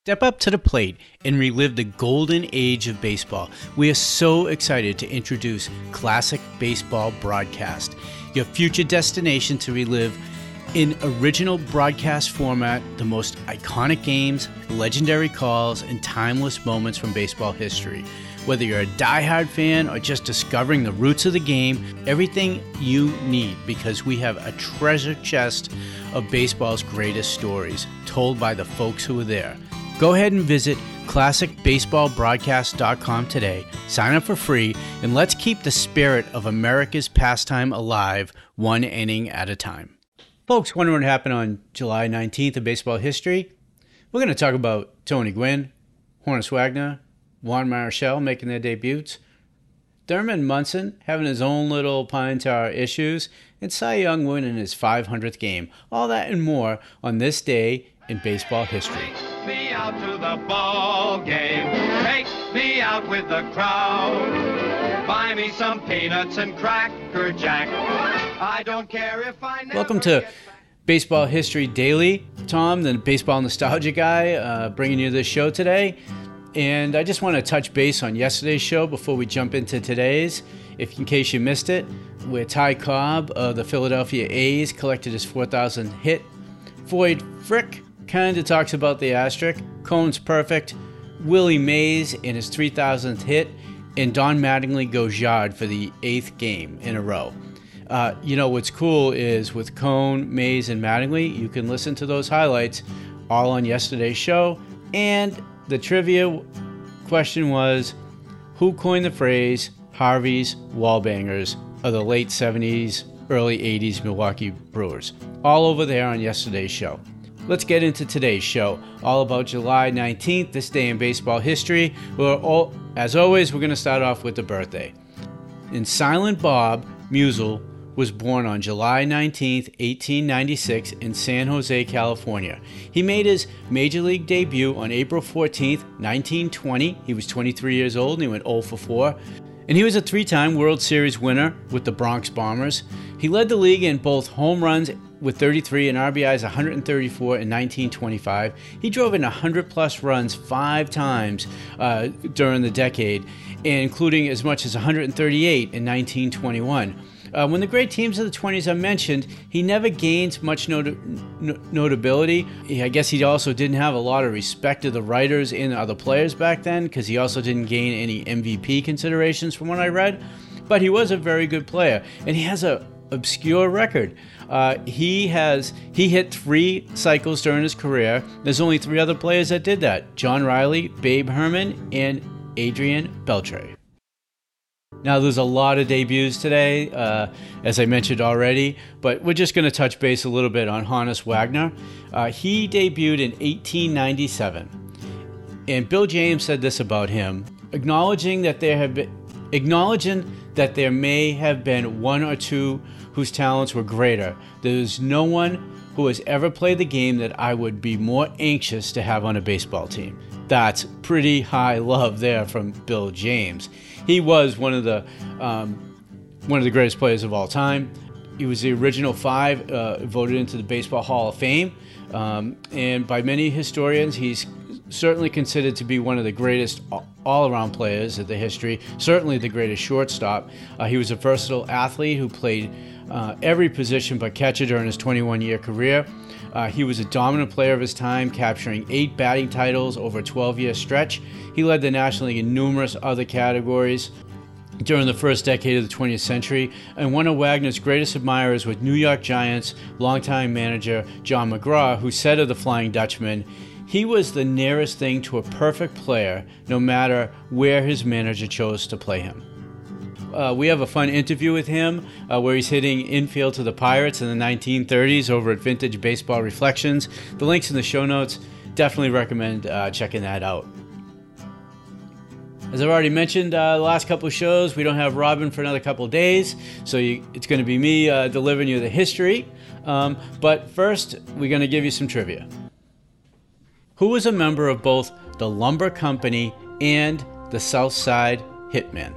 Step up to the plate and relive the golden age of baseball. We are so excited to introduce Classic Baseball Broadcast, your future destination to relive in original broadcast format the most iconic games, legendary calls, and timeless moments from baseball history. Whether you're a diehard fan or just discovering the roots of the game, everything you need, because we have a treasure chest of baseball's greatest stories told by the folks who were there. Go ahead and visit classicbaseballbroadcast.com today, sign up for free, and let's keep the spirit of America's pastime alive, one inning at a time. Folks, wondering what happened on July 19th in baseball history? We're going to talk about Tony Gwynn, Honus Wagner, Juan Marichal making their debuts, Thurman Munson having his own little Pine Tar issues, and Cy Young winning his 500th game. All that and more on this day in baseball history. Take me out to the ball game. Take me out with the crowd. Buy me some peanuts and Cracker Jack. I don't care if I never Welcome to Baseball History Daily. Tom, the baseball nostalgia guy, bringing you this show today. And I just want to touch base on yesterday's show before we jump into today's. In case you missed it, where Ty Cobb of the Philadelphia A's collected his 4,000th hit. Floyd Frick kind of talks about the asterisk. Cone's perfect. Willie Mays in his 3,000th hit. And Don Mattingly goes yard for the 8th game in a row. What's cool is with Cone, Mays, and Mattingly, you can listen to those highlights all on yesterday's show. And the trivia question was, who coined the phrase Harvey's Wallbangers of the late 70s, early 80s Milwaukee Brewers? All over there on yesterday's show. Let's get into today's show, all about July 19th, this day in baseball history. As always, we're going to start off with the birthday. And Silent Bob Musial was born on July 19th, 1896 in San Jose, California. He made his major league debut on April 14th, 1920. He was 23 years old and he went 0 for 4. And he was a 3-time World Series winner with the Bronx Bombers. He led the league in both home runs with 33 and RBIs 134 in 1925. He drove in 100-plus runs 5 times during the decade, including as much as 138 in 1921. When the great teams of the 20s are mentioned, he never gained much notability. I guess he also didn't have a lot of respect to the writers and other players back then, because he also didn't gain any MVP considerations from what I read. But he was a very good player, and he has an obscure record. He hit 3 cycles during his career. There's only 3 other players that did that: John Riley, Babe Herman, and Adrian Beltre. Now, there's a lot of debuts today, as I mentioned already, but we're just going to touch base a little bit on Honus Wagner. He debuted in 1897, and Bill James said this about him, acknowledging that there may have been 1 or 2 whose talents were greater. There's no one who has ever played the game that I would be more anxious to have on a baseball team. That's pretty high love there from Bill James. He was one of the greatest players of all time. He was the original 5 voted into the Baseball Hall of Fame, and by many historians, he's certainly considered to be one of the greatest all-around players of the history. Certainly the greatest shortstop. He was a versatile athlete who played every position but catcher during his 21-year career. He was a dominant player of his time, capturing 8 batting titles over a 12-year stretch. He led the National League in numerous other categories during the first decade of the 20th century, and one of Wagner's greatest admirers was New York Giants longtime manager John McGraw, who said of the Flying Dutchman, "He was the nearest thing to a perfect player, no matter where his manager chose to play him." We have a fun interview with him where he's hitting infield to the Pirates in the 1930s over at Vintage Baseball Reflections. The link's in the show notes. Definitely recommend checking that out. As I've already mentioned the last couple of shows, we don't have Robin for another couple of days, so it's going to be me delivering you the history. But first, we're going to give you some trivia. Who was a member of both the Lumber Company and the South Side Hitmen?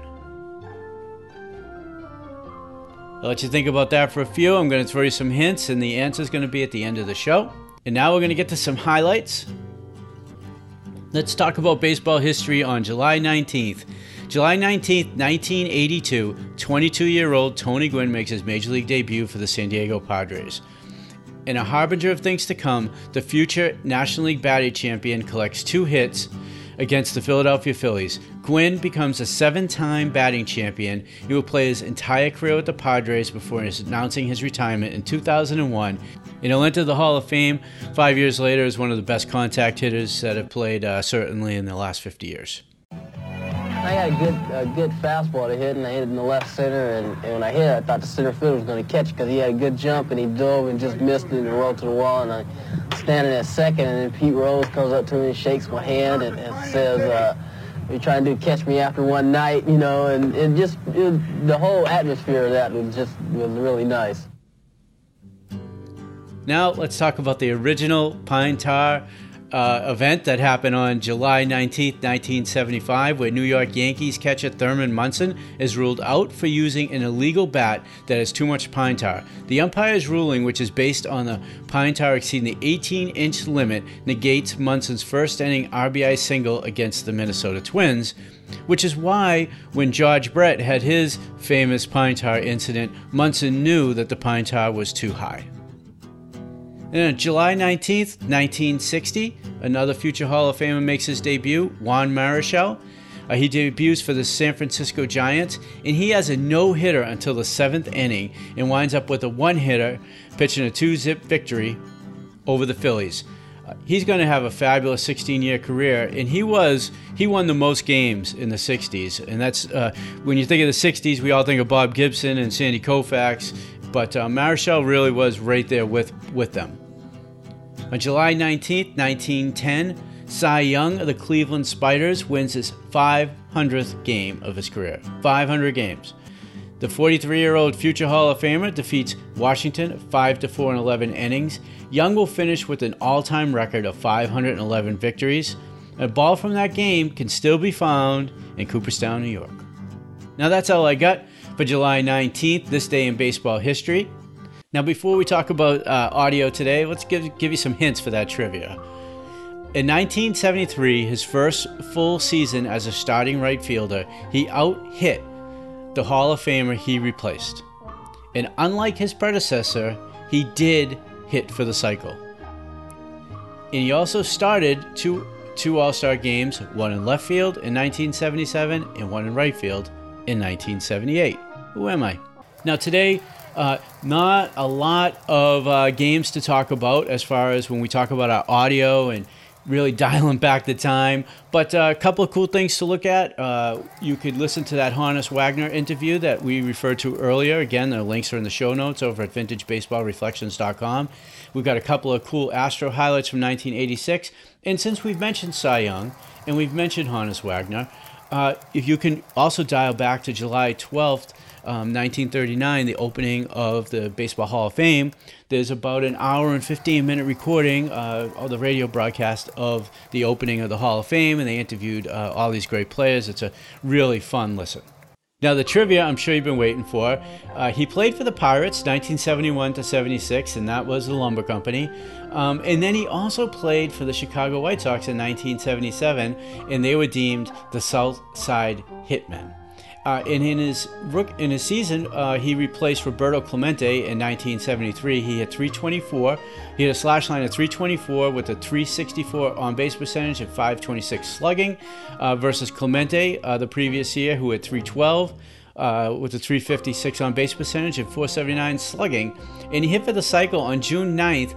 I'll let you think about that for a few. I'm going to throw you some hints, and the answer is going to be at the end of the show. And now we're going to get to some highlights. Let's talk about baseball history on July 19th. July 19th, 1982, 22-year-old Tony Gwynn makes his Major League debut for the San Diego Padres. In a harbinger of things to come, the future National League batting champion collects 2 hits against the Philadelphia Phillies. Gwynn becomes a 7-time batting champion. He will play his entire career with the Padres before announcing his retirement in 2001. And he'll enter the Hall of Fame 5 years later as one of the best contact hitters that have played certainly in the last 50 years. I had a good fastball to hit, and I hit it in the left center, and when I hit it, I thought the center fielder was going to catch it because he had a good jump, and he dove and just missed it and rolled to the wall, and I standing at second, and then Pete Rose comes up to me and shakes my hand and says, you're trying to catch me after one night, you know, and the whole atmosphere of that was really nice. Now let's talk about the original Pine Tar event that happened on July 19th, 1975, where New York Yankees catcher Thurman Munson is ruled out for using an illegal bat that has too much pine tar. The umpire's ruling, which is based on the pine tar exceeding the 18-inch limit, negates Munson's first inning RBI single against the Minnesota Twins, which is why when George Brett had his famous pine tar incident, Munson knew that the pine tar was too high. And on July 19th, 1960, another future Hall of Famer makes his debut, Juan Marichal. He debuts for the San Francisco Giants, and he has a no-hitter until the 7th inning and winds up with a 1-hitter, pitching a 2-zip victory over the Phillies. He's going to have a fabulous 16-year career, and he won the most games in the 60s. And that's, when you think of the 60s, we all think of Bob Gibson and Sandy Koufax, but Marichal really was right there with them. On July 19th, 1910, Cy Young of the Cleveland Spiders wins his 500th game of his career. 500 games. The 43-year-old future Hall of Famer defeats Washington 5-4 in 11 innings. Young will finish with an all-time record of 511 victories. A ball from that game can still be found in Cooperstown, New York. Now that's all I got for July 19th, this day in baseball history. Now before we talk about audio today, let's give you some hints for that trivia. In 1973, his first full season as a starting right fielder, he out-hit the Hall of Famer he replaced. And unlike his predecessor, he did hit for the cycle. And he also started two All-Star games, one in left field in 1977 and one in right field in 1978. Who am I? Now today, not a lot of games to talk about as far as when we talk about our audio and really dialing back the time, but a couple of cool things to look at. You could listen to that Honus Wagner interview that we referred to earlier. Again, the links are in the show notes over at vintagebaseballreflections.com. We've got a couple of cool Astro highlights from 1986, and since we've mentioned Cy Young and we've mentioned Honus Wagner, if you can also dial back to July 12th, 1939, the opening of the Baseball Hall of Fame. There's about an hour and 15-minute recording of the radio broadcast of the opening of the Hall of Fame, and they interviewed all these great players. It's a really fun listen. Now, the trivia I'm sure you've been waiting for. He played for the Pirates 1971 to 76, and that was the lumber company. And then he also played for the Chicago White Sox in 1977, and they were deemed the South Side Hitmen. And in his season, he replaced Roberto Clemente in 1973. He had 324. He had a slash line of 324 with a 364 on-base percentage and 526 slugging versus Clemente the previous year, who had 312 with a 356 on-base percentage and 479 slugging. And he hit for the cycle on June 9th,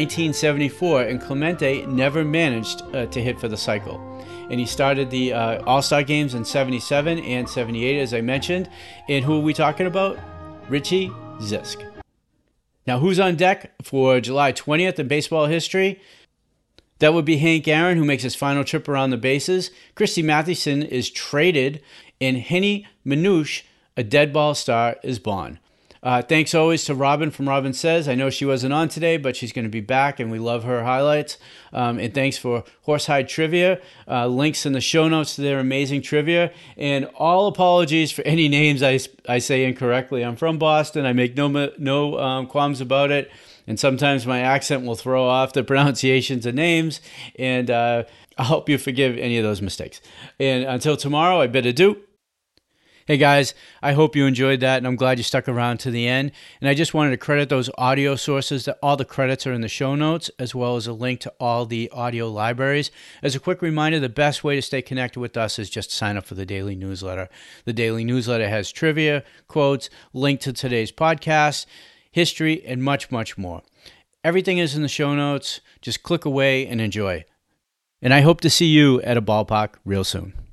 1974, and Clemente never managed to hit for the cycle. And he started the All-Star games in 77 and 78, as I mentioned. And who are we talking about? Richie Zisk. Now, who's on deck for July 20th in baseball history? That would be Hank Aaron, who makes his final trip around the bases. Christy Mathewson is traded, and Henny Minouche, a dead ball star, is born. Thanks always to Robin from Robin Says. I know she wasn't on today, but she's going to be back, and we love her highlights. And thanks for Horsehide Trivia. Links in the show notes to their amazing trivia. And all apologies for any names I say incorrectly. I'm from Boston. I make no qualms about it. And sometimes my accent will throw off the pronunciations of names, and I hope you forgive any of those mistakes. And until tomorrow, I bid adieu. Hey guys, I hope you enjoyed that, and I'm glad you stuck around to the end. And I just wanted to credit those audio sources. That all the credits are in the show notes, as well as a link to all the audio libraries. As a quick reminder, the best way to stay connected with us is just to sign up for the daily newsletter. The daily newsletter has trivia, quotes, link to today's podcast, history, and much, much more. Everything is in the show notes. Just click away and enjoy. And I hope to see you at a ballpark real soon.